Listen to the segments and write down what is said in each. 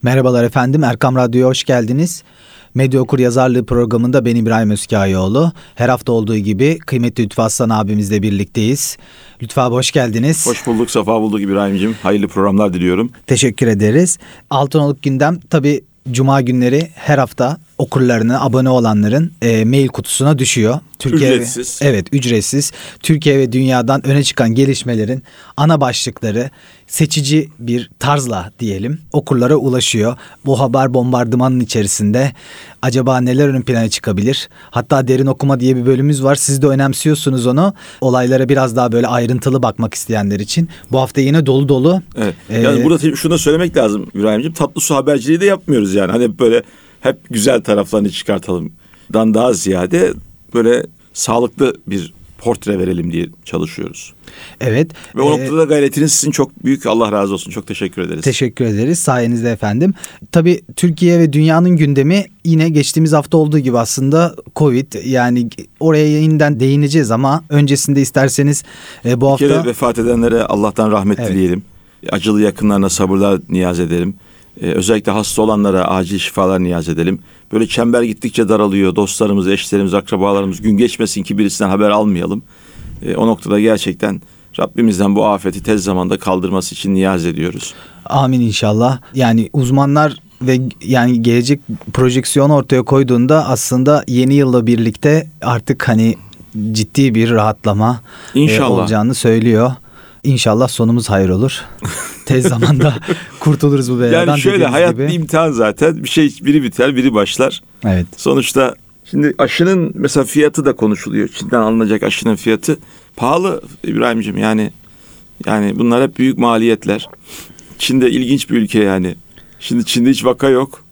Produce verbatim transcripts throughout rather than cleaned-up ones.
Merhabalar efendim, Erkam Radyo'ya hoş geldiniz. Medya Okuryazarlığı programında ben İbrahim Özkâyoğlu. Her hafta olduğu gibi kıymetli Lütfü Aslan abimizle birlikteyiz. Lütfü abi hoş geldiniz. Hoş bulduk, safa bulduk İbrahim'ciğim. Hayırlı programlar diliyorum. Teşekkür ederiz. Altınoluk Gündem tabii Cuma günleri her hafta okurlarına, abone olanların e, mail kutusuna düşüyor. Türkiye ücretsiz. Ve, evet ücretsiz. Türkiye ve dünyadan öne çıkan gelişmelerin ana başlıkları seçici bir tarzla diyelim okurlara ulaşıyor. Bu haber bombardımanın içerisinde acaba neler ön plana çıkabilir? Hatta derin okuma diye bir bölümümüz var. Siz de önemsiyorsunuz onu. Olaylara biraz daha böyle ayrıntılı bakmak isteyenler için. Bu hafta yine dolu dolu. Evet. Yani ee, burada şunu da söylemek lazım İbrahim'ciğim. Tatlı su haberciliği de yapmıyoruz yani. Hani böyle hep güzel taraflarını çıkartalımdan daha ziyade böyle sağlıklı bir portre verelim diye çalışıyoruz. Evet. Ve o e, noktada gayretiniz sizin çok büyük. Allah razı olsun. Çok teşekkür ederiz. Teşekkür ederiz. Sayenizde efendim. Tabii Türkiye ve dünyanın gündemi yine geçtiğimiz hafta olduğu gibi aslında Covid. Yani oraya yeniden değineceğiz ama öncesinde isterseniz e, bu bir hafta... Bir kere vefat edenlere Allah'tan rahmet evet. dileyelim. Acılı yakınlarına sabırlar niyaz edelim. Ee, özellikle hasta olanlara acil şifalar niyaz edelim. Böyle çember gittikçe daralıyor. Dostlarımız, eşlerimiz, akrabalarımız gün geçmesin ki birisinden haber almayalım. Ee, o noktada gerçekten Rabbimizden bu afeti tez zamanda kaldırması için niyaz ediyoruz. Amin inşallah. Yani uzmanlar ve yani gelecek projeksiyon ortaya koyduğunda aslında yeni yılla birlikte artık hani ciddi bir rahatlama e, olacağını söylüyor. İnşallah sonumuz hayır olur. Tez zamanda kurtuluruz bu beladan. Yani şöyle hayat gibi. Bir imtihan zaten. Bir şey biri biter biri başlar. Evet. Sonuçta şimdi aşının mesela fiyatı da konuşuluyor. Çin'den alınacak aşının fiyatı pahalı İbrahim'ciğim. Yani yani bunlar hep büyük maliyetler. Çin de ilginç bir ülke yani. Şimdi Çin'de hiç vaka yok.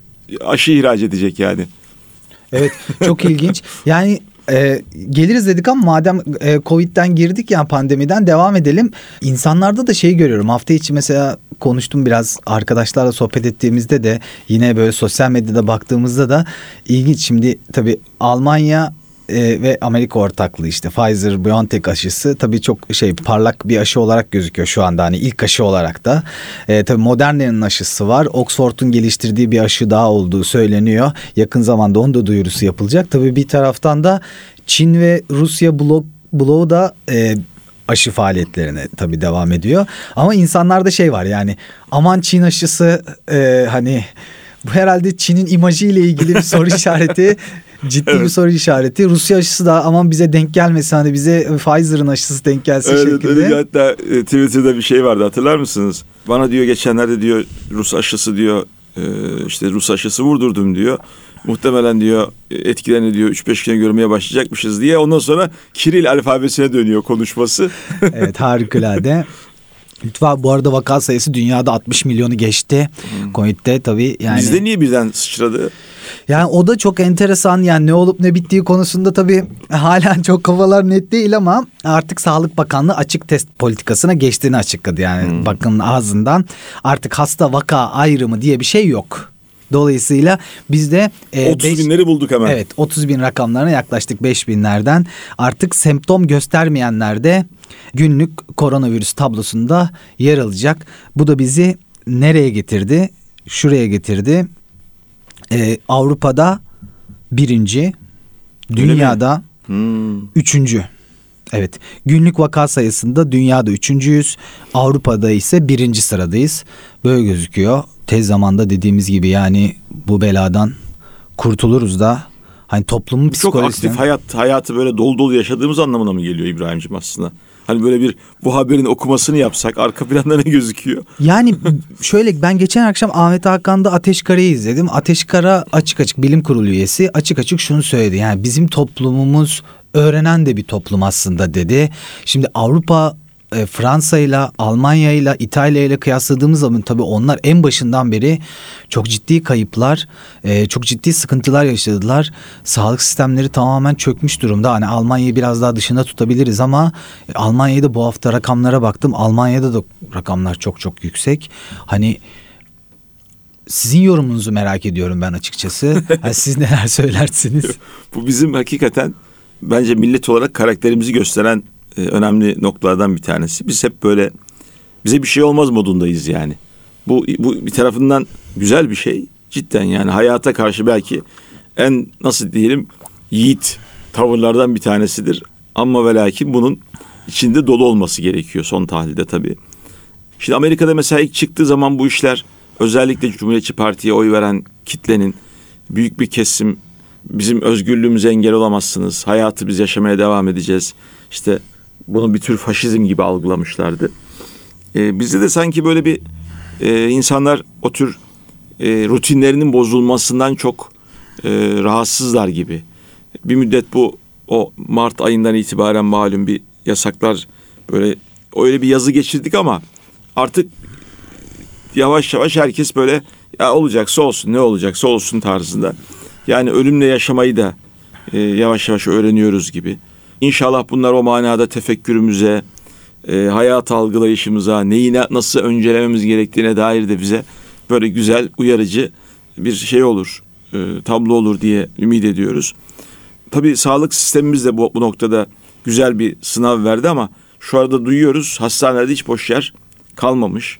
Aşı ihraç edecek yani. Evet çok ilginç. Yani Ee, geliriz dedik ama madem e, Covid'den girdik yani pandemiden devam edelim. İnsanlarda da şeyi görüyorum. Hafta içi mesela konuştum biraz arkadaşlarla sohbet ettiğimizde de yine böyle sosyal medyada baktığımızda da ilginç. Şimdi tabii Almanya e, ve Amerika ortaklığı işte Pfizer-BioNTech aşısı tabii çok şey parlak bir aşı olarak gözüküyor şu anda hani ilk aşı olarak da. E, tabii Moderna'nın aşısı var. Oxford'un geliştirdiği bir aşı daha olduğu söyleniyor. Yakın zamanda onun da duyurusu yapılacak. Tabii bir taraftan da Çin ve Rusya blok bloğu da e, aşı faaliyetlerine tabii devam ediyor. Ama insanlarda şey var yani aman Çin aşısı e, hani bu herhalde Çin'in imajı ile ilgili bir soru işareti. Ciddi evet. bir soru işareti. Rusya aşısı da aman bize denk gelmesin hani bize Pfizer'ın aşısı denk gelsin evet, şeklinde. Evet hatta e, Twitter'da bir şey vardı hatırlar mısınız? Bana diyor geçenlerde diyor Rus aşısı diyor e, işte Rus aşısı vurdurdum diyor. Muhtemelen diyor etkilerini diyor üç beş güne görmeye başlayacakmışız diye ondan sonra Kiril alfabesine dönüyor konuşması. Evet harikulade. Lütfen bu arada vaka sayısı dünyada altmış milyonu geçti. Hmm. Covid'de tabii yani. Bizde niye birden sıçradı? Yani o da çok enteresan yani ne olup ne bittiği konusunda tabii halen çok kafalar net değil ama artık Sağlık Bakanlığı açık test politikasına geçtiğini açıkladı yani hmm. bakanın ağzından. Artık hasta vaka ayrımı diye bir şey yok. Dolayısıyla biz de e, otuz beş, binleri bulduk hemen. Evet otuz bin rakamlarına yaklaştık beş binlerden. Artık semptom göstermeyenler de günlük koronavirüs tablosunda yer alacak. Bu da bizi nereye getirdi? Şuraya getirdi. Ee, Avrupa'da birinci, dünyada hmm. üçüncü. Evet, günlük vaka sayısında dünyada üçüncüyüz, Avrupa'da ise birinci sıradayız. Böyle gözüküyor. Tez zamanda dediğimiz gibi yani bu beladan kurtuluruz da hani toplumun psikolojisinden. Çok aktif hayat hayatı böyle dolu dolu yaşadığımız anlamına mı geliyor İbrahim'ciğim aslında? Hani böyle bir bu haberin okumasını yapsak arka planda ne gözüküyor? Yani şöyle ben geçen akşam Ahmet Hakan'da Ateşkara'yı izledim. Ateşkara açık açık bilim kurulu üyesi açık açık şunu söyledi. Yani bizim toplumumuz öğrenen de bir toplum aslında dedi. Şimdi Avrupa e, Fransa ile Almanya ile İtalya ile kıyasladığımız zaman tabii onlar en başından beri çok ciddi kayıplar, e, çok ciddi sıkıntılar yaşadılar. Sağlık sistemleri tamamen çökmüş durumda. Hani Almanya'yı biraz daha dışında tutabiliriz ama e, Almanya'da bu hafta rakamlara baktım. Almanya'da da rakamlar çok çok yüksek. Hani sizin yorumunuzu merak ediyorum ben açıkçası. Yani siz neler söylersiniz? Bu bizim hakikaten bence millet olarak karakterimizi gösteren e, önemli noktalardan bir tanesi. Biz hep böyle bize bir şey olmaz modundayız yani. Bu, bu bir tarafından güzel bir şey. Cidden yani hayata karşı belki en nasıl diyelim yiğit tavırlardan bir tanesidir. Ama ve lakin bunun içinde dolu olması gerekiyor son tahlilde tabii. Şimdi Amerika'da mesela ilk çıktığı zaman bu işler özellikle Cumhuriyetçi Parti'ye oy veren kitlenin büyük bir kesim bizim özgürlüğümüze engel olamazsınız. Hayatı biz yaşamaya devam edeceğiz. İşte bunu bir tür faşizm gibi algılamışlardı. Ee, bizde de sanki böyle bir e, insanlar o tür e, rutinlerinin bozulmasından çok e, rahatsızlar gibi. Bir müddet bu o Mart ayından itibaren malum bir yasaklar böyle öyle bir yazı geçirdik ama artık yavaş yavaş herkes böyle ya olacaksa olsun ne olacaksa olsun tarzında. Yani ölümle yaşamayı da e, yavaş yavaş öğreniyoruz gibi. İnşallah bunlar o manada tefekkürümüze, e, hayat algılayışımıza, neyi nasıl öncelememiz gerektiğine dair de bize böyle güzel, uyarıcı bir şey olur, e, tablo olur diye ümit ediyoruz. Tabii sağlık sistemimiz de bu, bu noktada güzel bir sınav verdi ama şu arada duyuyoruz hastanelerde hiç boş yer kalmamış.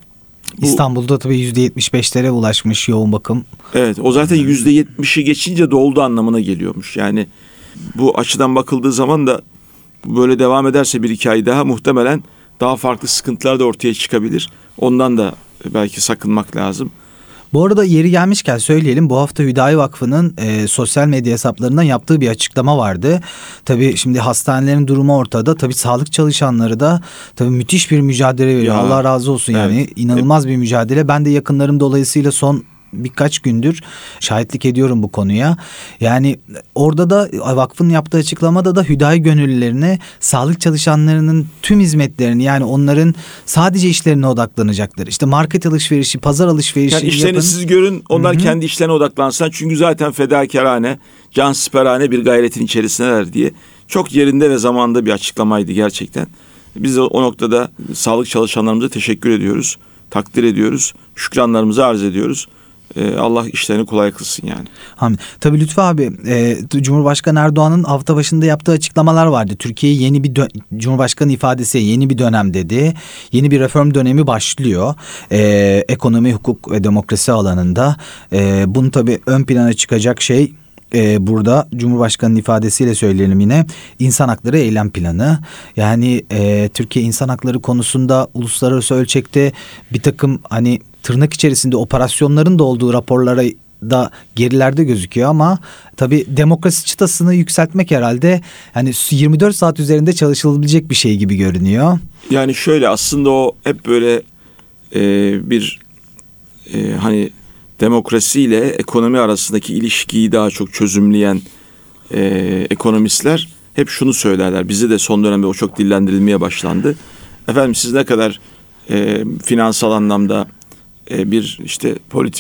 Bu, İstanbul'da tabii yüzde yetmiş beşlere ulaşmış yoğun bakım. Evet, o zaten yüzde yetmişi geçince doldu anlamına geliyormuş. Yani bu açıdan bakıldığı zaman da böyle devam ederse bir iki ay daha muhtemelen daha farklı sıkıntılar da ortaya çıkabilir. Ondan da belki sakınmak lazım. Bu arada yeri gelmişken söyleyelim, bu hafta Hüdayi Vakfı'nın e, sosyal medya hesaplarından yaptığı bir açıklama vardı. Tabii şimdi hastanelerin durumu ortada. Tabii sağlık çalışanları da tabii müthiş bir mücadele veriyor. Ya, Allah razı olsun evet. Yani inanılmaz bir mücadele. Ben de yakınlarım dolayısıyla son birkaç gündür şahitlik ediyorum bu konuya. Yani orada da vakfın yaptığı açıklamada da Hüdayi gönüllülerine sağlık çalışanlarının tüm hizmetlerini, yani onların sadece işlerine odaklanacaklar. İşte market alışverişi, pazar alışverişi yani işlerini yapın. Siz görün, onlar Hı-hı. kendi işlerine odaklansın. Çünkü zaten fedakarane, cansiperane bir gayretin içerisindeler diye. Çok yerinde ve zamanında bir açıklamaydı gerçekten. Biz de o noktada sağlık çalışanlarımıza teşekkür ediyoruz. Takdir ediyoruz. Şükranlarımızı arz ediyoruz. Allah işlerini kolay kılsın yani. Amin. Tabii Lütfü abi, e, Cumhurbaşkanı Erdoğan'ın hafta başında yaptığı açıklamalar vardı. Türkiye'yi yeni bir dö- Cumhurbaşkanı ifadesi yeni bir dönem dedi. Yeni bir reform dönemi başlıyor. E, ekonomi, hukuk ve demokrasi alanında. E, bunu tabii ön plana çıkacak şey Ee, burada Cumhurbaşkanı'nın ifadesiyle söyleyelim yine, insan hakları eylem planı. Yani e, Türkiye insan hakları konusunda uluslararası ölçekte bir takım hani tırnak içerisinde operasyonların da olduğu raporlara da gerilerde gözüküyor ama tabii demokrasi çıtasını yükseltmek herhalde hani yirmi dört saat üzerinde çalışılabilecek bir şey gibi görünüyor. Yani şöyle, aslında o hep böyle e, bir e, hani demokrasiyle ekonomi arasındaki ilişkiyi daha çok çözümleyen e, ekonomistler hep şunu söylerler. Bize de son dönemde o çok dillendirilmeye başlandı. Efendim siz ne kadar e, finansal anlamda e, bir işte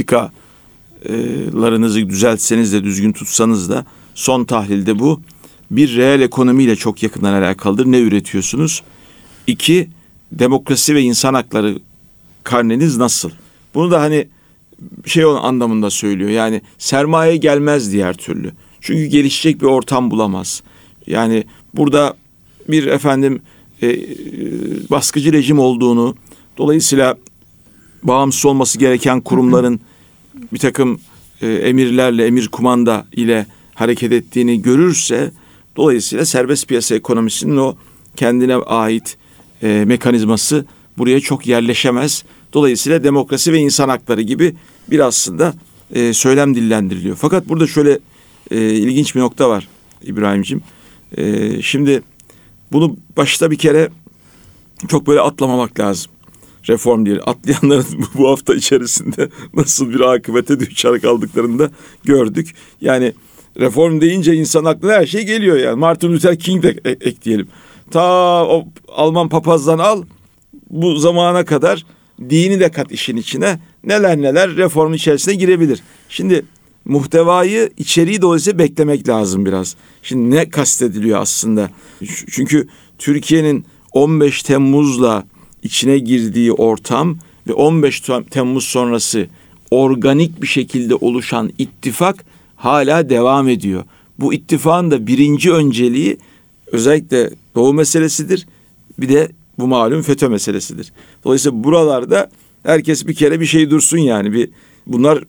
politikalarınızı düzeltseniz de, düzgün tutsanız da son tahlilde bu bir reel ekonomiyle çok yakından alakalıdır. Ne üretiyorsunuz? İki, demokrasi ve insan hakları karneniz nasıl? Bunu da hani şey olan anlamında söylüyor. Yani sermaye gelmez diğer türlü. Çünkü gelişecek bir ortam bulamaz. Yani burada bir efendim e, baskıcı rejim olduğunu, dolayısıyla bağımsız olması gereken kurumların bir takım e, emirlerle, emir kumanda ile hareket ettiğini görürse, dolayısıyla serbest piyasa ekonomisinin o kendine ait e, mekanizması buraya çok yerleşemez. Dolayısıyla demokrasi ve insan hakları gibi bir aslında e, söylem dillendiriliyor. Fakat burada şöyle e, ilginç bir nokta var İbrahim'ciğim. E, şimdi bunu başta bir kere çok böyle atlamamak lazım. Reform diye atlayanların bu hafta içerisinde nasıl bir akıbete düçar kaldıklarını da gördük. Yani reform deyince insan aklına her şey geliyor yani. Martin Luther King de e- ekleyelim. Ta o Alman papazdan al, bu zamana kadar dini de kat işin içine, neler neler reformun içerisine girebilir. Şimdi muhtevayı, içeriği dolayısıyla beklemek lazım biraz. Şimdi ne kastediliyor aslında? Çünkü Türkiye'nin on beş Temmuz'la içine girdiği ortam ve on beş Temmuz sonrası organik bir şekilde oluşan ittifak hala devam ediyor. Bu ittifakın da birinci önceliği özellikle Doğu meselesidir. Bir de bu malum FETÖ meselesidir. Dolayısıyla buralarda Herkes bir kere bir şey dursun yani. Bir bunlar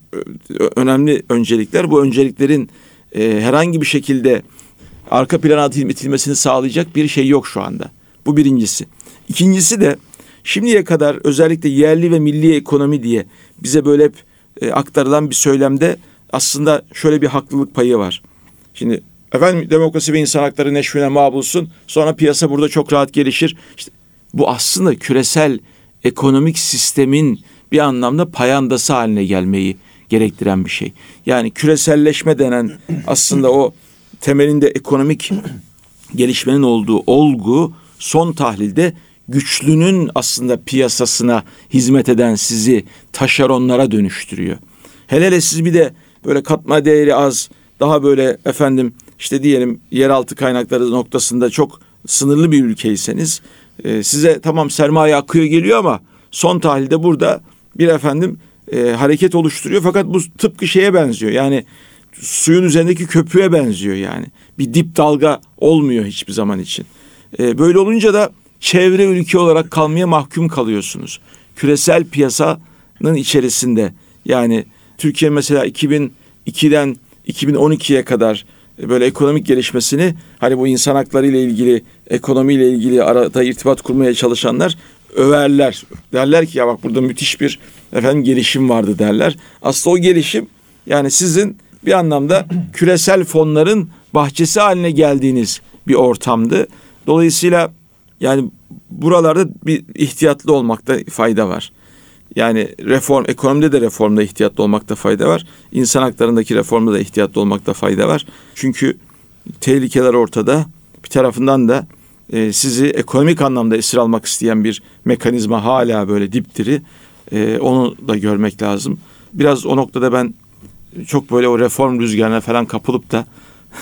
önemli öncelikler. Bu önceliklerin e, herhangi bir şekilde arka plana itilmesini sağlayacak bir şey yok şu anda. Bu birincisi. İkincisi de şimdiye kadar özellikle yerli ve milli ekonomi diye bize böyle hep e, aktarılan bir söylemde aslında şöyle bir haklılık payı var. Şimdi efendim demokrasi ve insan hakları neşvine mabulsun, sonra piyasa burada çok rahat gelişir. İşte bu aslında küresel ekonomik sistemin bir anlamda payandası haline gelmeyi gerektiren bir şey. Yani küreselleşme denen aslında o temelinde ekonomik gelişmenin olduğu olgu son tahlilde güçlünün aslında piyasasına hizmet eden sizi taşeronlara dönüştürüyor. Hele hele siz bir de böyle katma değeri az, daha böyle efendim işte diyelim yeraltı kaynakları noktasında çok sınırlı bir ülkeyseniz e, size tamam sermaye akıyor geliyor ama son tahlilde burada bir efendim e, hareket oluşturuyor. Fakat bu tıpkı şeye benziyor. Yani suyun üzerindeki köpüğe benziyor yani. Bir dip dalga olmuyor hiçbir zaman için. E, böyle olunca da çevre ülke olarak kalmaya mahkum kalıyorsunuz. Küresel piyasanın içerisinde yani Türkiye mesela iki bin ikiden iki bin on ikiye kadar böyle ekonomik gelişmesini hani bu insan hakları ile ilgili, ekonomiyle ilgili arada irtibat kurmaya çalışanlar överler. Derler ki ya bak burada müthiş bir efendim gelişim vardı derler. Aslında o gelişim yani sizin bir anlamda küresel fonların bahçesi haline geldiğiniz bir ortamdı. Dolayısıyla yani buralarda bir ihtiyatlı olmakta fayda var. Yani reform, ekonomide de reformda ihtiyatlı olmakta fayda var. İnsan haklarındaki reformda da ihtiyatlı olmakta fayda var. Çünkü tehlikeler ortada. Bir tarafından da e, sizi ekonomik anlamda esir almak isteyen bir mekanizma hala böyle dipdiri. E, onu da görmek lazım. Biraz o noktada ben çok böyle o reform rüzgarına falan kapılıp da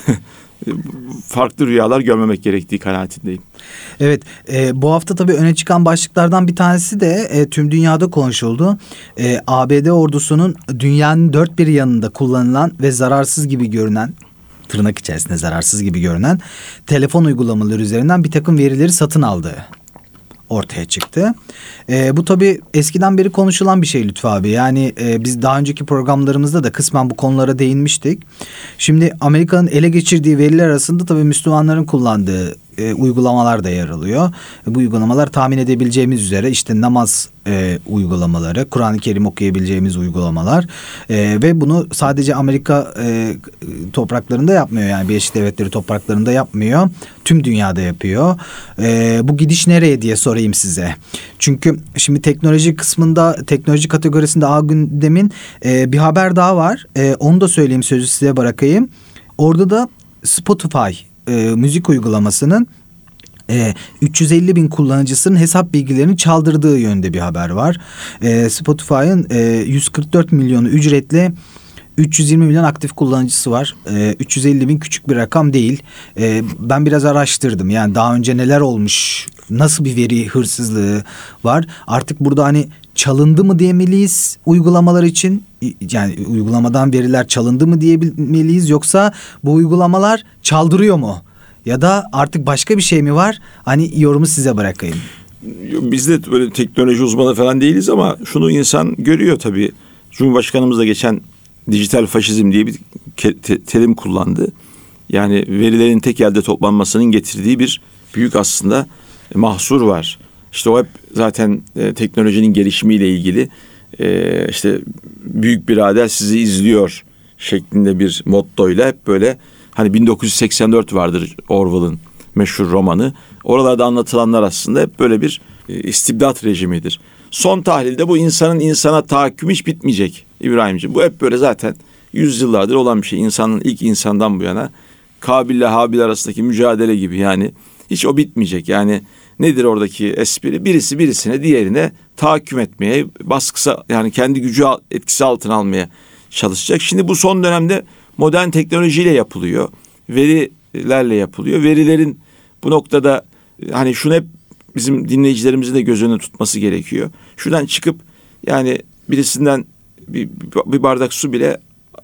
farklı rüyalar görmemek gerektiği kanaatindeyim. Evet, e, bu hafta tabii öne çıkan başlıklardan bir tanesi de e, tüm dünyada konuşuldu. E, A B D ordusunun dünyanın dört bir yanında kullanılan ve zararsız gibi görünen, tırnak içerisinde zararsız gibi görünen telefon uygulamaları üzerinden bir takım verileri satın aldığı ortaya çıktı. E, bu tabii eskiden beri konuşulan bir şey Lütfü abi. Yani e, biz daha önceki programlarımızda da kısmen bu konulara değinmiştik. Şimdi Amerika'nın ele geçirdiği veriler arasında tabii Müslümanların kullandığı e, uygulamalar da yer alıyor. E, bu uygulamalar tahmin edebileceğimiz üzere işte namaz e, uygulamaları, Kur'an-ı Kerim okuyabileceğimiz uygulamalar e, ve bunu sadece Amerika e, topraklarında yapmıyor. Yani Birleşik Devletleri topraklarında yapmıyor. Tüm dünyada yapıyor. E, bu gidiş nereye diye sorayım size. Çünkü şimdi teknoloji kısmında, teknoloji kategorisinde A Gündem'in e, bir haber daha var. E, onu da söyleyeyim, sözü size bırakayım. Orada da Spotify e, müzik uygulamasının e, üç yüz elli bin kullanıcısının hesap bilgilerini çaldırdığı yönde bir haber var. E, Spotify'ın e, yüz kırk dört milyonu ücretli, üç yüz yirmi milyon aktif kullanıcısı var. Ee, üç yüz elli bin küçük bir rakam değil. Ee, ben biraz araştırdım. Yani daha önce neler olmuş, nasıl bir veri hırsızlığı var. Artık burada hani çalındı mı diyemeliyiz uygulamalar için? Yani uygulamadan veriler çalındı mı diyebilmeliyiz? Yoksa bu uygulamalar çaldırıyor mu? Ya da artık başka bir şey mi var? Hani yorumu size bırakayım. Biz de böyle teknoloji uzmanı falan değiliz ama şunu insan görüyor tabii. Cumhurbaşkanımız da geçen dijital faşizm diye bir terim kullandı. Yani verilerin tek elde toplanmasının getirdiği bir büyük aslında mahsur var. İşte o hep zaten e, teknolojinin gelişimiyle ilgili e, işte büyük birader sizi izliyor şeklinde bir mottoyla hep böyle hani bin dokuz yüz seksen dört vardır Orwell'ın meşhur romanı. Oralarda anlatılanlar aslında hep böyle bir e, istibdat rejimidir. Son tahlilde bu insanın insana tahakkümü hiç bitmeyecek İbrahimciğim. Bu hep böyle zaten yüzyıllardır olan bir şey. İnsanın ilk insandan bu yana Kabil ile Habil arasındaki mücadele gibi yani hiç o bitmeyecek. Yani nedir oradaki espri? Birisi birisine diğerine tahakküm etmeye, baskısı yani kendi gücü etkisi altına almaya çalışacak. Şimdi bu son dönemde modern teknolojiyle yapılıyor. Verilerle yapılıyor. Verilerin bu noktada hani şunu hep bizim dinleyicilerimizin de göz önüne tutması gerekiyor. Şuradan çıkıp yani birisinden bir, bir bardak su bile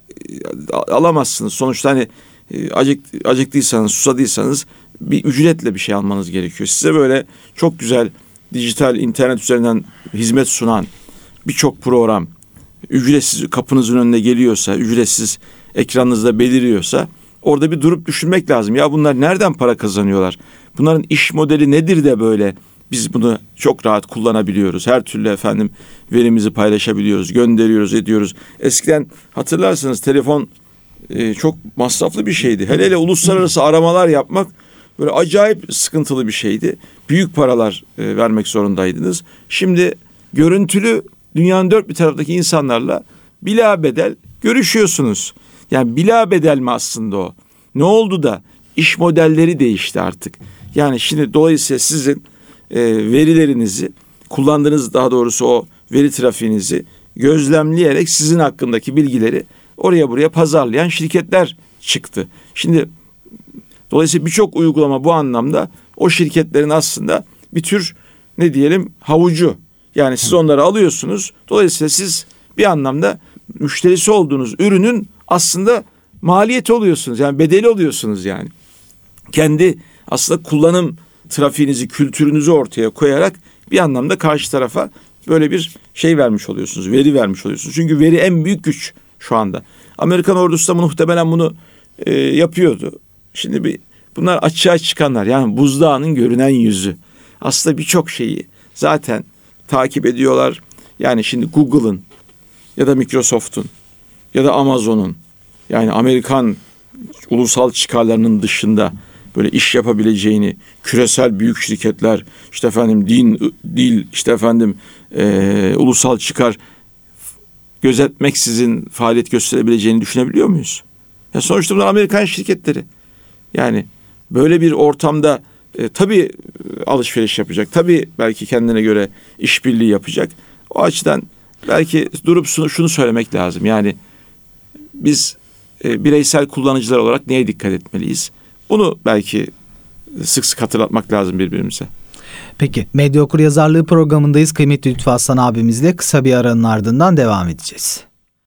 alamazsınız. Sonuçta hani acık, acıktıysanız, susadıysanız bir ücretle bir şey almanız gerekiyor. Size böyle çok güzel dijital internet üzerinden hizmet sunan birçok program ücretsiz kapınızın önüne geliyorsa, ücretsiz ekranınızda beliriyorsa orada bir durup düşünmek lazım. Ya bunlar nereden para kazanıyorlar? Bunların iş modeli nedir de böyle biz bunu çok rahat kullanabiliyoruz. Her türlü efendim verimizi paylaşabiliyoruz, gönderiyoruz, ediyoruz. Eskiden hatırlarsanız telefon e, çok masraflı bir şeydi. Hele hele uluslararası aramalar yapmak böyle acayip sıkıntılı bir şeydi. Büyük paralar e, vermek zorundaydınız. Şimdi görüntülü dünyanın dört bir taraftaki insanlarla bilabedel görüşüyorsunuz. Yani bilabedel mi aslında o? Ne oldu da iş modelleri değişti artık. Yani şimdi dolayısıyla sizin e, verilerinizi kullandığınız, daha doğrusu o veri trafiğinizi gözlemleyerek sizin hakkındaki bilgileri oraya buraya pazarlayan şirketler çıktı. Şimdi dolayısıyla birçok uygulama bu anlamda o şirketlerin aslında bir tür ne diyelim havucu. Yani siz onları alıyorsunuz. Dolayısıyla siz bir anlamda müşterisi olduğunuz ürünün aslında maliyeti oluyorsunuz. Yani bedeli oluyorsunuz yani. Kendi aslında kullanım trafiğinizi, kültürünüzü ortaya koyarak bir anlamda karşı tarafa böyle bir şey vermiş oluyorsunuz. Veri vermiş oluyorsunuz. Çünkü veri en büyük güç şu anda. Amerikan ordusu da muhtemelen bunu e, yapıyordu. Şimdi bir bunlar açığa çıkanlar, yani buzdağının görünen yüzü. Aslında birçok şeyi zaten takip ediyorlar. Yani şimdi Google'ın ya da Microsoft'un ya da Amazon'un, yani Amerikan ulusal çıkarlarının dışında böyle iş yapabileceğini küresel büyük şirketler, işte efendim din, dil, işte efendim e, ulusal çıkar gözetmeksizin faaliyet gösterebileceğini düşünebiliyor muyuz? Ya sonuçta bunlar Amerikan şirketleri. Yani böyle bir ortamda e, tabii alışveriş yapacak. Tabii belki kendine göre işbirliği yapacak. O açıdan belki durup şunu, şunu söylemek lazım. Yani biz e, bireysel kullanıcılar olarak neye dikkat etmeliyiz? Bunu belki sık sık hatırlatmak lazım birbirimize. Peki, Medya Okuryazarlığı programındayız. Kıymetli Lütfü Aslan abimizle kısa bir aranın ardından devam edeceğiz.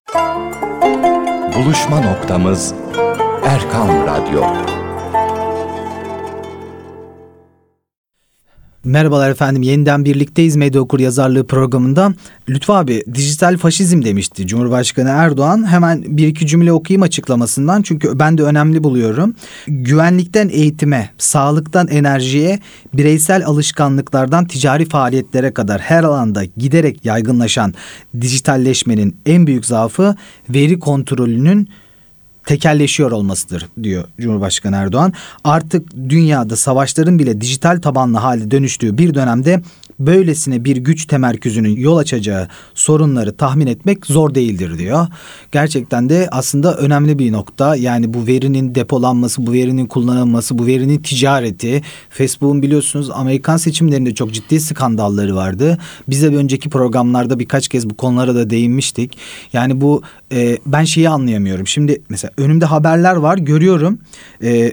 Buluşma noktamız Erkam Radyo. Merhabalar efendim, yeniden birlikteyiz Medya Okuryazarlığı programında. Lütfü abi, dijital faşizm demişti Cumhurbaşkanı Erdoğan. Hemen bir iki cümle okuyayım açıklamasından, çünkü ben de önemli buluyorum. Güvenlikten eğitime, sağlıktan enerjiye, bireysel alışkanlıklardan ticari faaliyetlere kadar her alanda giderek yaygınlaşan dijitalleşmenin en büyük zaafı veri kontrolünün tekelleşiyor olmasıdır diyor Cumhurbaşkanı Erdoğan. Artık dünyada savaşların bile dijital tabanlı hale dönüştüğü bir dönemde böylesine bir güç temerküzünün yol açacağı sorunları tahmin etmek zor değildir diyor. Gerçekten de aslında önemli bir nokta. Yani bu verinin depolanması, bu verinin kullanılması, bu verinin ticareti. Facebook'un biliyorsunuz Amerikan seçimlerinde çok ciddi skandalları vardı. Biz de bir önceki programlarda birkaç kez bu konulara da değinmiştik. Yani bu e, ben şeyi anlayamıyorum. Şimdi mesela önümde haberler var, görüyorum. E,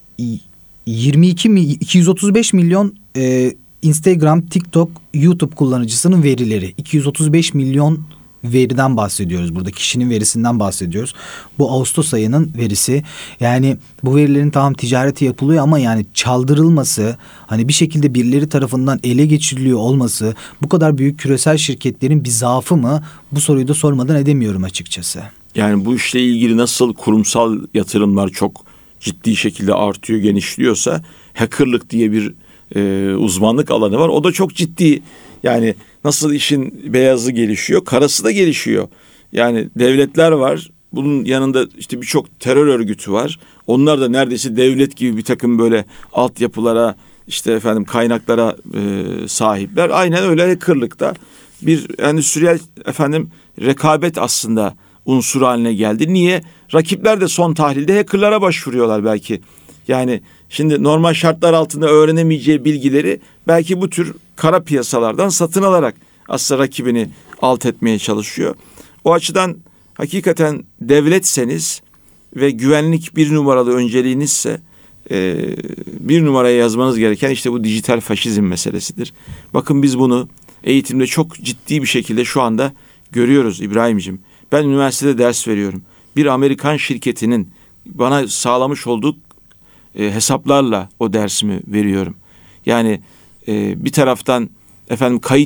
yirmi iki iki yüz otuz beş milyon e, Instagram, TikTok, YouTube kullanıcısının verileri. iki yüz otuz beş milyon veriden bahsediyoruz burada. Kişinin verisinden bahsediyoruz. Bu Ağustos ayının verisi. Yani bu verilerin tamam ticareti yapılıyor ama yani çaldırılması, hani bir şekilde birileri tarafından ele geçiriliyor olması, bu kadar büyük küresel şirketlerin bir zaafı mı? Bu soruyu da sormadan edemiyorum açıkçası. Yani bu işle ilgili nasıl kurumsal yatırımlar çok ciddi şekilde artıyor, genişliyorsa, hackerlık diye bir e, uzmanlık alanı var. O da çok ciddi. Yani nasıl işin beyazı gelişiyor, karası da gelişiyor. Yani devletler var. Bunun yanında işte birçok terör örgütü var. Onlar da neredeyse devlet gibi bir takım böyle altyapılara, işte efendim kaynaklara e, sahipler. Aynen öyle hackerlıkta bir endüstriyel efendim rekabet aslında unsuru haline geldi. Niye? Rakipler de son tahlilde hackerlara başvuruyorlar belki. Yani şimdi normal şartlar altında öğrenemeyeceği bilgileri belki bu tür kara piyasalardan satın alarak aslında rakibini alt etmeye çalışıyor. O açıdan hakikaten devletseniz ve güvenlik bir numaralı önceliğinizse e, bir numaraya yazmanız gereken işte bu dijital faşizm meselesidir. Bakın biz bunu eğitimde çok ciddi bir şekilde şu anda görüyoruz İbrahim'ciğim. Ben üniversitede ders veriyorum. Bir Amerikan şirketinin bana sağlamış olduğu e, hesaplarla o dersimi veriyorum. Yani e, bir taraftan efendim kayıt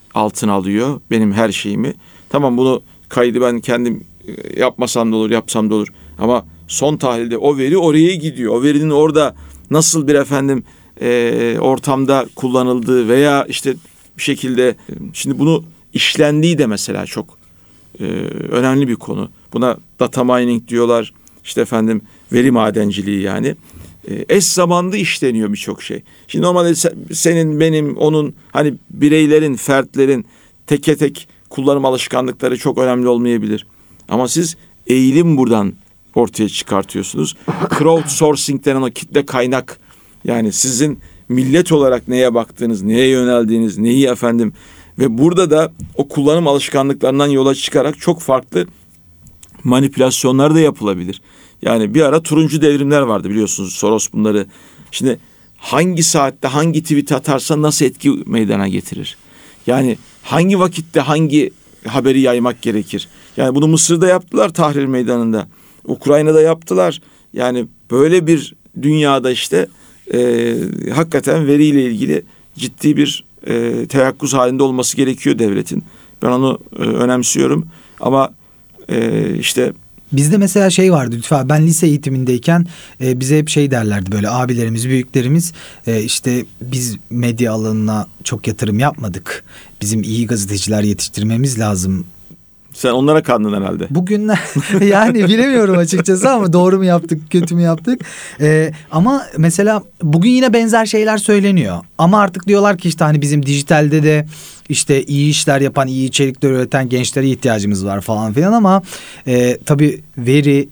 altına alıyor benim her şeyimi. Tamam, bunu kaydı ben kendim yapmasam da olur, yapsam da olur. Ama son tahlilde o veri oraya gidiyor. O verinin orada nasıl bir efendim e, ortamda kullanıldığı veya işte bir şekilde, şimdi bunu işlendiği de mesela çok e, önemli bir konu. Buna data mining diyorlar. İşte efendim veri madenciliği yani. E, eş zamanlı işleniyor birçok şey. Şimdi normalde senin, benim, onun, hani bireylerin, fertlerin teke tek kullanım alışkanlıkları çok önemli olmayabilir. Ama siz eğilim buradan ortaya çıkartıyorsunuz. Crowdsourcing denen o kitle kaynak, yani sizin millet olarak neye baktığınız, neye yöneldiğiniz, neyi efendim, ve burada da o kullanım alışkanlıklarından yola çıkarak çok farklı manipülasyonlar da yapılabilir. Yani bir ara turuncu devrimler vardı, biliyorsunuz, Soros bunları. Şimdi hangi saatte hangi tweet atarsa nasıl etki meydana getirir? Yani hangi vakitte hangi haberi yaymak gerekir? Yani bunu Mısır'da yaptılar, Tahrir Meydanı'nda. Ukrayna'da yaptılar. Yani böyle bir dünyada işte e, hakikaten veriyle ilgili ciddi bir e, teyakkuz halinde olması gerekiyor devletin. Ben onu e, önemsiyorum. Ama e, işte... Bizde mesela şey vardı lütfen, ben lise eğitimindeyken e, bize hep şey derlerdi, böyle abilerimiz, büyüklerimiz, e, işte biz medya alanına çok yatırım yapmadık. Bizim iyi gazeteciler yetiştirmemiz lazım. Sen onlara kandın herhalde. Bugünler yani bilemiyorum açıkçası ama doğru mu yaptık, kötü mü yaptık? Ee, ama mesela bugün yine benzer şeyler söyleniyor. Ama artık diyorlar ki işte hani bizim dijitalde de işte iyi işler yapan, iyi içerikler üreten gençlere ihtiyacımız var falan filan, ama e, tabii veri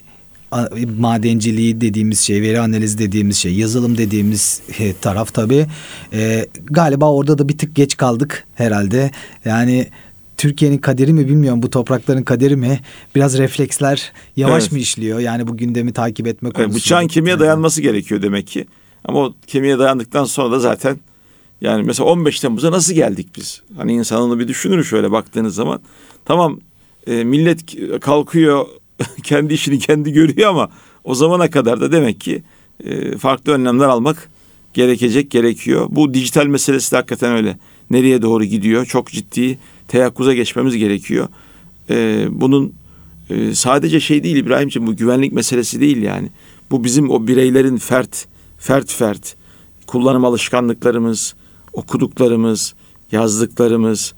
madenciliği dediğimiz şey, veri analizi dediğimiz şey, yazılım dediğimiz taraf tabii e, galiba orada da bir tık geç kaldık herhalde. Yani Türkiye'nin kaderi mi bilmiyorum, bu toprakların kaderi mi? Biraz refleksler yavaş evet. mı işliyor? Yani bu gündemi takip etme konusunda. Evet, bıçağın kemiğe dayanması gerekiyor demek ki. Ama o kemiğe dayandıktan sonra da zaten, yani mesela on beş Temmuz'a nasıl geldik biz? Hani insanını bir düşünür şöyle baktığınız zaman. Tamam, e, millet kalkıyor kendi işini kendi görüyor, ama o zamana kadar da demek ki e, farklı önlemler almak gerekecek, gerekiyor. Bu dijital meselesi de hakikaten öyle. Nereye doğru gidiyor? Çok ciddi teyakkuza geçmemiz gerekiyor. Ee, bunun e, sadece şey değil İbrahimciğim, bu güvenlik meselesi değil yani. Bu bizim o bireylerin fert, fert fert kullanım alışkanlıklarımız, okuduklarımız, yazdıklarımız,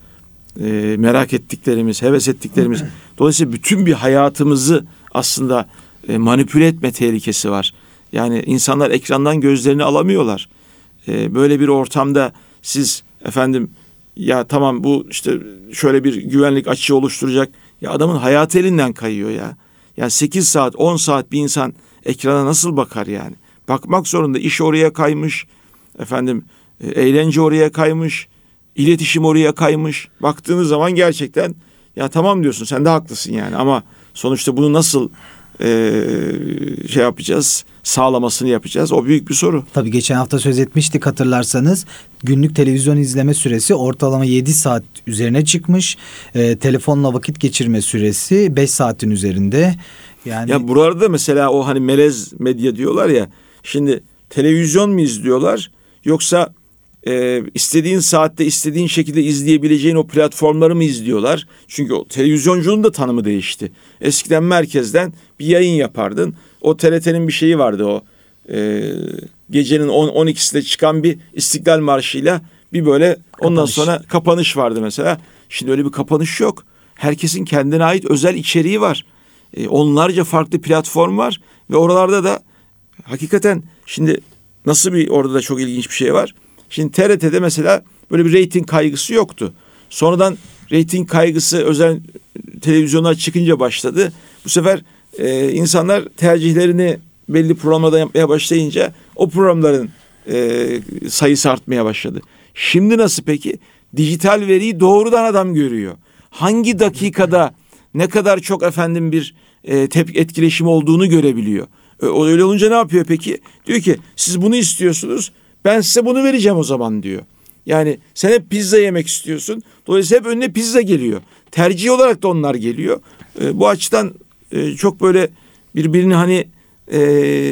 e, merak ettiklerimiz, heves ettiklerimiz. Dolayısıyla bütün bir hayatımızı aslında e, manipüle etme tehlikesi var. Yani insanlar ekrandan gözlerini alamıyorlar. E, böyle bir ortamda siz efendim, ya tamam bu işte şöyle bir güvenlik açığı oluşturacak. Ya adamın hayatı elinden kayıyor ya. Yani sekiz saat on saat bir insan ekrana nasıl bakar yani? Bakmak zorunda. İş oraya kaymış. Efendim eğlence oraya kaymış. İletişim oraya kaymış. Baktığınız zaman gerçekten ya tamam diyorsun, sen de haklısın yani. Ama sonuçta bunu nasıl e, şey yapacağız? Sağlamasını yapacağız. O büyük bir soru. Tabii geçen hafta söz etmiştik hatırlarsanız. Günlük televizyon izleme süresi ortalama yedi saat üzerine çıkmış. E, telefonla vakit geçirme süresi beş saatin üzerinde. Yani ya burada mesela o hani melez medya diyorlar ya. Şimdi televizyon mu izliyorlar, yoksa e, istediğin saatte istediğin şekilde izleyebileceğin o platformları mı izliyorlar? Çünkü o televizyoncunun da tanımı değişti. Eskiden merkezden bir yayın yapardın. O T R T'nin bir şeyi vardı, o e, gecenin on on ikisinde çıkan bir İstiklal Marşı'yla bir böyle kapanış. Ondan sonra kapanış vardı mesela. Şimdi öyle bir kapanış yok. Herkesin kendine ait özel içeriği var. E, onlarca farklı platform var ve oralarda da hakikaten şimdi nasıl bir, orada da çok ilginç bir şey var. Şimdi T R T'de mesela böyle bir reyting kaygısı yoktu. Sonradan reyting kaygısı özel televizyonlar çıkınca başladı. Bu sefer e, insanlar tercihlerini belli programlarda yapmaya başlayınca o programların e, sayısı artmaya başladı. Şimdi nasıl peki? Dijital veriyi doğrudan adam görüyor. Hangi dakikada ne kadar çok efendim bir e, tepki etkileşim olduğunu görebiliyor. E, öyle olunca ne yapıyor peki? Diyor ki siz bunu istiyorsunuz, ben size bunu vereceğim o zaman diyor. Yani sen hep pizza yemek istiyorsun. Dolayısıyla hep önüne pizza geliyor. Tercih olarak da onlar geliyor. E, bu açıdan e, çok böyle birbirini hani e,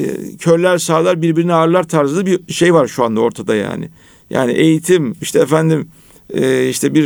körler sağlar birbirini ağırlar tarzında bir şey var şu anda ortada yani. Yani eğitim işte efendim e, işte bir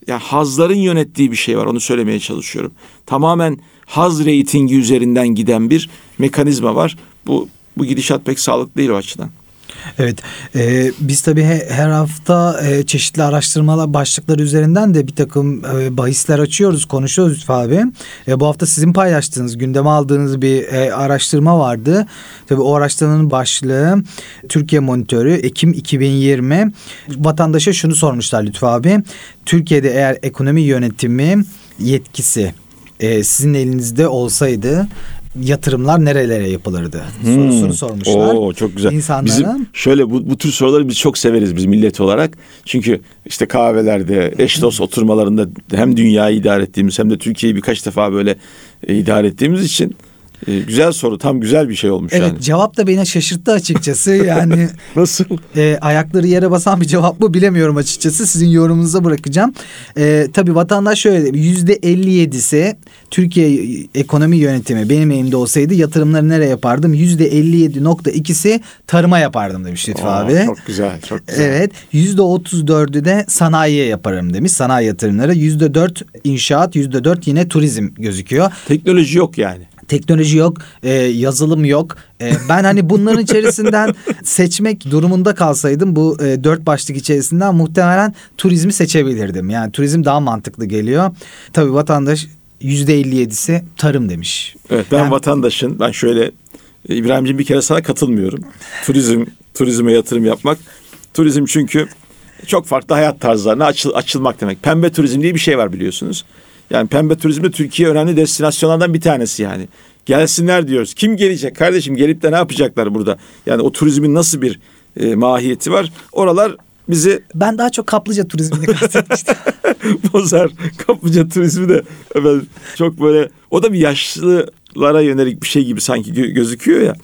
ya hazların yönettiği bir şey var, onu söylemeye çalışıyorum. Tamamen haz reytingi üzerinden giden bir mekanizma var. Bu bu gidişat pek sağlıklı değil o açıdan. Evet, e, biz tabii he, her hafta e, çeşitli araştırmalar başlıkları üzerinden de bir takım e, bahisler açıyoruz, konuşuyoruz Lütfü abi. E, bu hafta sizin paylaştığınız, gündeme aldığınız bir e, araştırma vardı. Tabii o araştırmanın başlığı Türkiye Monitörü Ekim iki bin yirmi. Vatandaşa şunu sormuşlar Lütfü abi. Türkiye'de eğer ekonomi yönetimi yetkisi e, sizin elinizde olsaydı yatırımlar nerelere yapılırdı? Hmm. Sorusunu sormuşlar. Oo, çok güzel. İnsanlara. Bizim şöyle bu, bu tür soruları biz çok severiz biz millet olarak. Çünkü işte kahvelerde, eş dost oturmalarında hem dünyayı idare ettiğimiz hem de Türkiye'yi birkaç defa böyle e, idare ettiğimiz için e, güzel soru. Tam güzel bir şey olmuş evet, yani. Evet, cevap da beni şaşırttı açıkçası. Yani nasıl? E, ayakları yere basan bir cevap mı bilemiyorum açıkçası. Sizin yorumunuza bırakacağım. E, tabii vatandaş şöyle yüzde elli yedisi Türkiye ekonomi yönetimi benim elimde olsaydı yatırımları nereye yapardım? yüzde elli yedi nokta ikisi tarıma yapardım demiş Lütfü abi. Çok güzel, çok güzel. Evet, yüzde otuz dördü de sanayiye yaparım demiş. Sanayi yatırımları. yüzde dört inşaat, yüzde dört yine turizm gözüküyor. Teknoloji yok yani. Teknoloji yok, e, yazılım yok. E, ben hani bunların içerisinden seçmek durumunda kalsaydım bu e, dört başlık içerisinden muhtemelen turizmi seçebilirdim. Yani turizm daha mantıklı geliyor. Tabii vatandaş yüzde elli yedisi tarım demiş. Evet, ben yani, vatandaşın, ben şöyle İbrahimciğim bir kere sana katılmıyorum. Turizm, turizme yatırım yapmak. Turizm çünkü çok farklı hayat tarzlarına açıl, açılmak demek. Pembe turizm diye bir şey var biliyorsunuz. Yani pembe turizm de Türkiye önemli destinasyonlardan bir tanesi yani. Gelsinler diyoruz. Kim gelecek kardeşim, gelip de ne yapacaklar burada? Yani o turizmin nasıl bir e, mahiyeti var? Oralar bizi... Ben daha çok kaplıca turizmini kastetmiştim. Bozar. Kaplıca turizmi de efendim, çok böyle, o da bir yaşlılara yönelik bir şey gibi sanki gö- gözüküyor ya.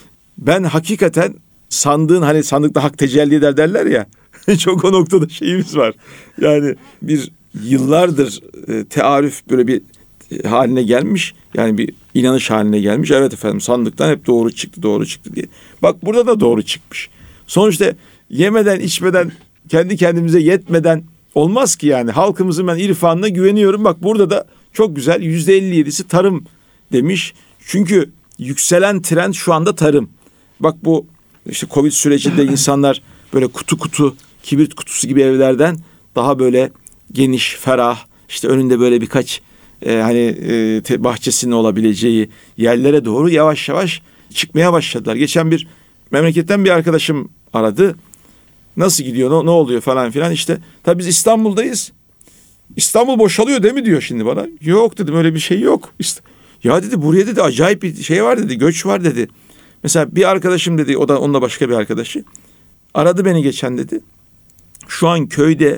Ben hakikaten sandığın, hani sandıkta hak tecelli eder derler ya. Çok o noktada şeyimiz var. Yani bir yıllardır e, tearüf böyle bir e, haline gelmiş. Yani bir inanış haline gelmiş. Evet efendim, sandıktan hep doğru çıktı, doğru çıktı diye. Bak burada da doğru çıkmış. Sonuçta yemeden, içmeden, kendi kendimize yetmeden olmaz ki yani. Halkımızın ben irfanına güveniyorum. Bak burada da çok güzel yüzde elli yedisi tarım demiş. Çünkü yükselen trend şu anda tarım. Bak bu işte Covid sürecinde insanlar böyle kutu kutu, kibrit kutusu gibi evlerden daha böyle geniş, ferah, işte önünde böyle birkaç e, hani e, te, bahçesinin olabileceği yerlere doğru yavaş yavaş çıkmaya başladılar. Geçen bir memleketten bir arkadaşım aradı. Nasıl gidiyor, ne, ne oluyor falan filan işte. Tabii biz İstanbul'dayız. İstanbul boşalıyor değil mi diyor şimdi bana. Yok dedim, öyle bir şey yok. İşte, ya dedi buraya dedi acayip bir şey var dedi, göç var dedi. Mesela bir arkadaşım dedi, o da onunla başka bir arkadaşı. Aradı beni geçen dedi. Şu an köyde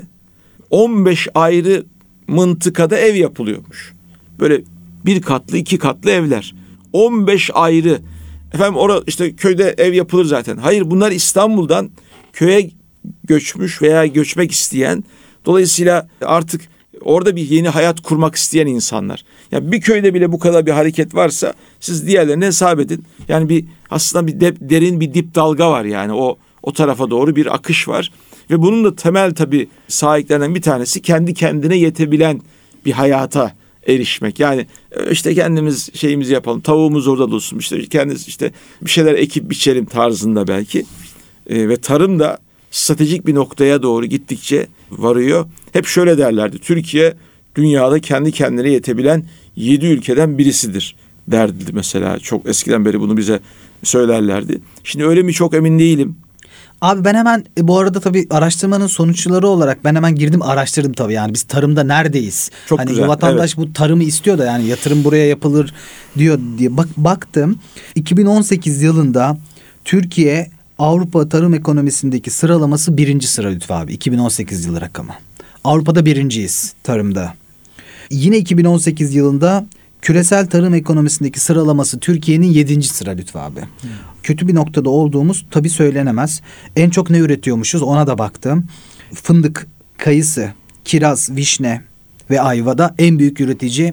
on beş ayrı mıntıkada ev yapılıyormuş. Böyle bir katlı, iki katlı evler. on beş ayrı. Efendim orada işte köyde ev yapılır zaten. Hayır, bunlar İstanbul'dan köye göçmüş veya göçmek isteyen, dolayısıyla artık orada bir yeni hayat kurmak isteyen insanlar. Yani bir köyde bile bu kadar bir hareket varsa siz diğerlerini hesap edin. Yani bir aslında bir de, derin bir dip dalga var yani o o tarafa doğru bir akış var. Ve bunun da temel tabii sahiplerinden bir tanesi kendi kendine yetebilen bir hayata erişmek. Yani işte kendimiz şeyimizi yapalım, tavuğumuz orada dursun, işte kendimiz işte bir şeyler ekip biçelim tarzında belki. E, ve tarım da stratejik bir noktaya doğru gittikçe varıyor. Hep şöyle derlerdi, Türkiye dünyada kendi kendine yetebilen yedi ülkeden birisidir derdi mesela. Çok eskiden beri bunu bize söylerlerdi. Şimdi öyle mi çok emin değilim. Abi ben hemen e, bu arada tabii araştırmanın sonuçları olarak ben hemen girdim araştırdım tabii, yani biz tarımda neredeyiz? Çok hani güzel, bu vatandaş evet. Bu tarımı istiyor da yani yatırım buraya yapılır diyor diye bak baktım. iki bin on sekiz yılında Türkiye Avrupa tarım ekonomisindeki sıralaması birinci sıra Lütfü abi. iki bin on sekiz yılı rakamı. Avrupa'da birinciyiz tarımda. Yine iki bin on sekiz yılında küresel tarım ekonomisindeki sıralaması Türkiye'nin yedinci sıra Lütfü abi. Hmm. Kötü bir noktada olduğumuz tabii söylenemez. En çok ne üretiyormuşuz ona da baktım. Fındık, kayısı, kiraz, vişne ve ayvada en büyük üretici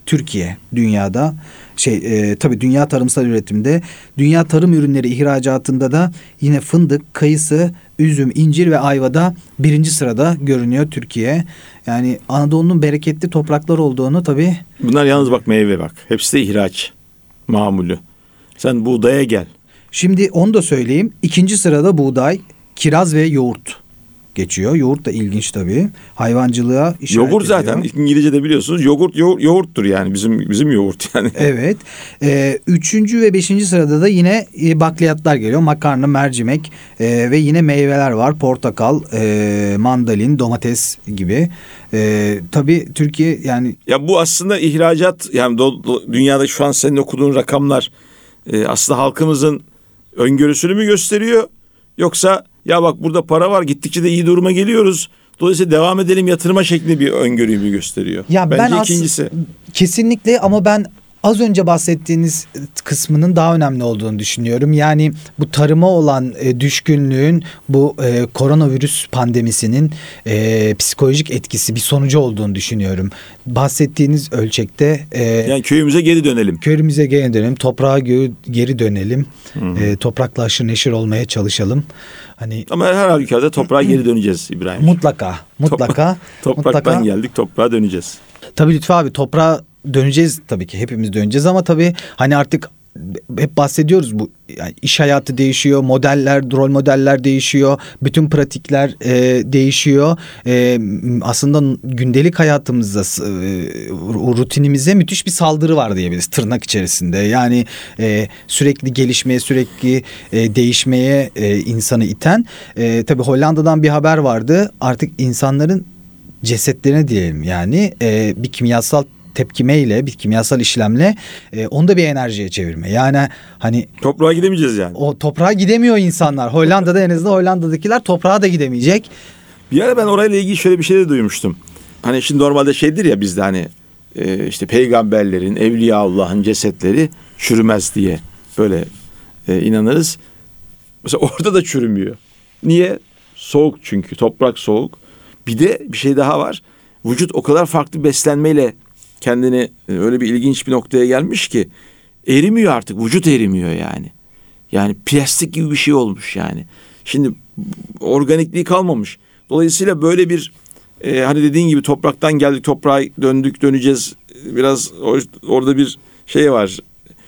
Türkiye dünyada. Şey e, tabii dünya tarımsal üretimde, dünya tarım ürünleri ihracatında da yine fındık, kayısı, üzüm, incir ve ayvada birinci sırada görünüyor Türkiye. Yani Anadolu'nun bereketli topraklar olduğunu tabii. Bunlar yalnız bak meyve bak. Hepsi de ihraç mamulü. Sen buğdaya gel. Şimdi onu da söyleyeyim. İkinci sırada buğday, kiraz ve yoğurt geçiyor. Yoğurt da ilginç tabii. Hayvancılığa işaret yoğurt ediyor. zaten İngilizce'de biliyorsunuz yoğurt yoğurt yoğurttur yani bizim bizim yoğurt yani. Evet. Ee, üçüncü ve beşinci sırada da yine e, bakliyatlar geliyor. Makarna, mercimek e, ve yine meyveler var. Portakal, e, mandalin, domates gibi. E, tabii Türkiye yani. Ya bu aslında ihracat yani do, do, dünyada şu an senin okuduğun rakamlar e, aslında halkımızın öngörüsünü mü gösteriyor yoksa ya bak burada para var gittikçe de iyi duruma geliyoruz. Dolayısıyla devam edelim yatırıma şeklinde bir öngörüyü mü gösteriyor? Ya bence ben ikincisi. As- kesinlikle ama ben az önce bahsettiğiniz kısmının daha önemli olduğunu düşünüyorum. Yani bu tarıma olan e, düşkünlüğün bu e, koronavirüs pandemisinin e, psikolojik etkisi bir sonucu olduğunu düşünüyorum. Bahsettiğiniz ölçekte. E, yani köyümüze geri dönelim. Köyümüze geri dönelim. Toprağa gö- geri dönelim. E, toprakla aşırı neşir olmaya çalışalım. Hani ama her halükarda toprağa geri döneceğiz İbrahim. Mutlaka. Mutlaka. Topraktan mutlaka. geldik toprağa döneceğiz. Tabii Lütfü abi toprağa döneceğiz tabii ki hepimiz döneceğiz ama tabii hani artık hep bahsediyoruz bu yani iş hayatı değişiyor, modeller, rol modeller değişiyor, bütün pratikler e, değişiyor. E, aslında gündelik hayatımızda e, rutinimize müthiş bir saldırı var diyebiliriz tırnak içerisinde. Yani e, sürekli gelişmeye, sürekli e, değişmeye e, insanı iten. E, tabii Hollanda'dan bir haber vardı. Artık insanların cesetlerine diyelim yani e, bir kimyasal tepkimeyle, bir kimyasal işlemle e, onu da bir enerjiye çevirme. Yani hani toprağa gidemeyeceğiz yani. O toprağa gidemiyor insanlar. Hollanda'da en azından Hollanda'dakiler toprağa da gidemeyecek. Bir ara ben orayla ilgili şöyle bir şey de duymuştum. Hani şimdi normalde şeydir ya bizde hani e, işte peygamberlerin, Evliyaullah'ın cesetleri çürümez diye böyle e, inanırız. Mesela orada da çürümüyor. Niye? Soğuk çünkü. Toprak soğuk. Bir de bir şey daha var. Vücut o kadar farklı beslenmeyle kendini öyle bir ilginç bir noktaya gelmiş ki erimiyor artık. Vücut erimiyor yani. Yani plastik gibi bir şey olmuş yani. Şimdi organikliği kalmamış. Dolayısıyla böyle bir e, hani dediğin gibi topraktan geldik toprağa döndük döneceğiz. Biraz or, orada bir şey var.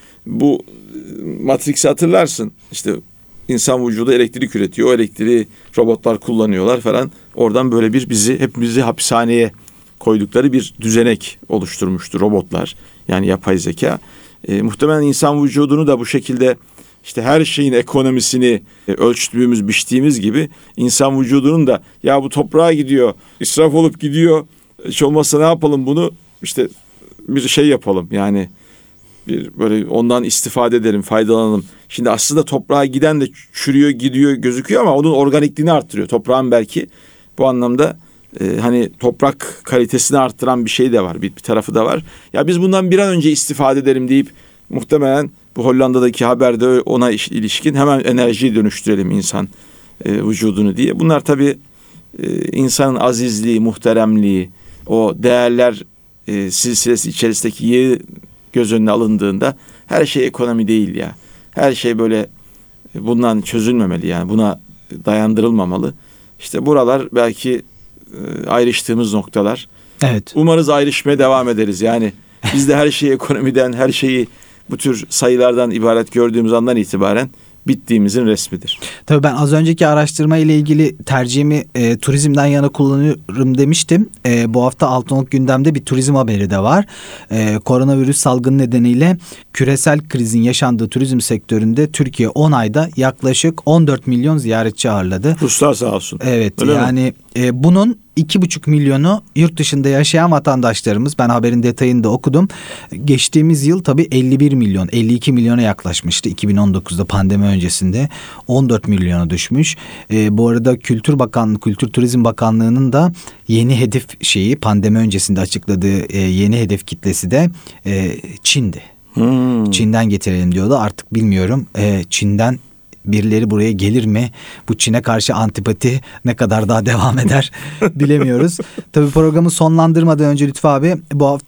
Bu Matrix'i hatırlarsın. İşte insan vücudu elektrik üretiyor. O elektriği robotlar kullanıyorlar falan. Oradan böyle bir bizi hepimizi hapishaneye koydukları bir düzenek oluşturmuştu robotlar. Yani yapay zeka. E, muhtemelen insan vücudunu da bu şekilde işte her şeyin ekonomisini e, ölçtüğümüz, biçtiğimiz gibi insan vücudunun da ya bu toprağa gidiyor, israf olup gidiyor. Hiç olmazsa ne yapalım bunu işte bir şey yapalım. Yani bir böyle ondan istifade edelim, faydalanalım. Şimdi aslında toprağa giden de çürüyor, gidiyor gözüküyor ama onun organikliğini arttırıyor. Toprağın belki bu anlamda Ee, hani toprak kalitesini arttıran bir şey de var. Bir, bir tarafı da var. Ya biz bundan bir an önce istifade edelim deyip muhtemelen bu Hollanda'daki haberde ona ilişkin hemen enerjiyi dönüştürelim insan e, vücudunu diye. Bunlar tabii e, insanın azizliği, muhteremliği, o değerler e, silsilesi içerisindeki yeri göz önüne alındığında her şey ekonomi değil ya. Her şey böyle e, bundan çözülmemeli yani. Buna dayandırılmamalı. İşte buralar belki ayrıştığımız noktalar. Evet. Umarız ayrışmaya devam ederiz. Yani biz de her şeyi ekonomiden, her şeyi bu tür sayılardan ibaret gördüğümüz andan itibaren bittiğimizin resmidir. Tabii ben az önceki araştırma ile ilgili tercihimi e, turizmden yana kullanıyorum demiştim. E, bu hafta Altınoluk gündemde bir turizm haberi de var. E, koronavirüs salgını nedeniyle küresel krizin yaşandığı turizm sektöründe Türkiye on ayda yaklaşık on dört milyon ziyaretçi ağırladı. Ruslar sağ olsun. Evet. Öyle yani e, bunun iki buçuk milyonu yurt dışında yaşayan vatandaşlarımız. Ben haberin detayını da okudum. Geçtiğimiz yıl tabii elli bir milyon, elli iki milyona yaklaşmıştı. iki bin on dokuzda pandemi öncesinde on dört milyona düşmüş. E, bu arada Kültür Bakanlığı, Kültür Turizm Bakanlığı'nın da yeni hedef şeyi pandemi öncesinde açıkladığı e, yeni hedef kitlesi de e, Çin'di. Hmm. Çin'den getirelim diyordu. Artık bilmiyorum e, Çin'den birileri buraya gelir mi? Bu Çin'e karşı antipati ne kadar daha devam eder bilemiyoruz. Tabii programı sonlandırmadan önce Lütfü abi bu hafta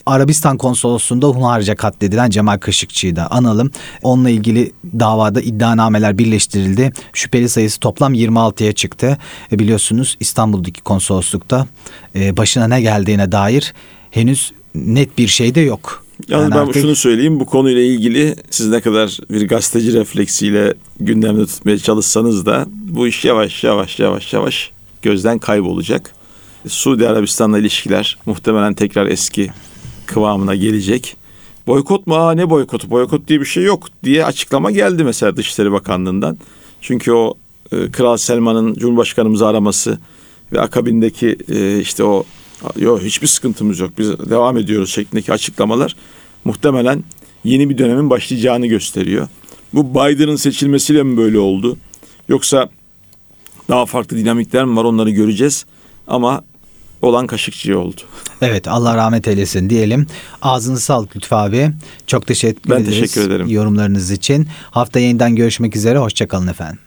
Arabistan konsolosluğunda hunharca katledilen Cemal Kaşıkçı'yı da analım. Onunla ilgili davada iddianameler birleştirildi. Şüpheli sayısı toplam yirmi altıya çıktı. E biliyorsunuz İstanbul'daki konsoloslukta e, başına ne geldiğine dair henüz net bir şey de yok. Yalnız Yani ben artık... şunu söyleyeyim, bu konuyla ilgili siz ne kadar bir gazeteci refleksiyle gündemde tutmaya çalışsanız da bu iş yavaş yavaş yavaş yavaş gözden kaybolacak. Suudi Arabistan'la ilişkiler muhtemelen tekrar eski kıvamına gelecek. Boykot mu? Aa, ne boykotu? Boykot diye bir şey yok diye açıklama geldi mesela Dışişleri Bakanlığı'ndan. Çünkü o e, Kral Selman'ın Cumhurbaşkanımızı araması ve akabindeki e, işte o yok hiçbir sıkıntımız yok, biz devam ediyoruz şeklindeki açıklamalar muhtemelen yeni bir dönemin başlayacağını gösteriyor. Bu Biden'ın seçilmesiyle mi böyle oldu? Yoksa daha farklı dinamikler mi var, onları göreceğiz. Ama olan Kaşıkçı oldu. Evet, Allah rahmet eylesin diyelim. Ağzınıza sağlık Lütfü abi. Çok teşekkür ben ederiz. Ben teşekkür ederim. Yorumlarınız için. Hafta yeniden görüşmek üzere. Hoşça kalın efendim.